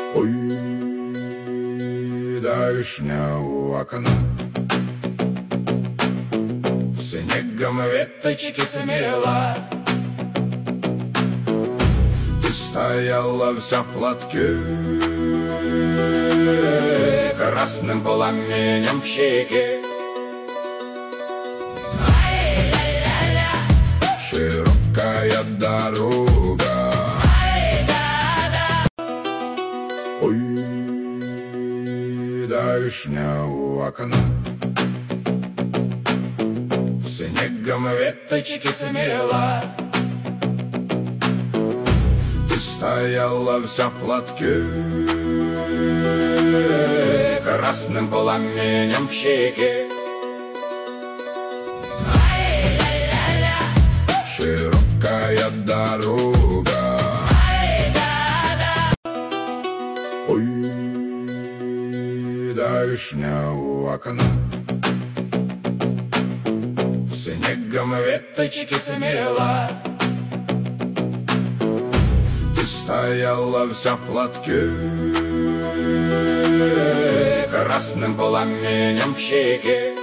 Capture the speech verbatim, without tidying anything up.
Ой, да вишня у окна, снегом веточки смела. Ты стояла вся в платке, красным пламенем в щеке. Широкая дорога, ой, да вишня у окна, снегом веточки смела. Ты стояла вся в платке, красным пламенем в щеке. Широкая дорога, ой, да вишня у окна, снегом веточки смела. Ты стояла вся в платке, красным пламенем в щеке.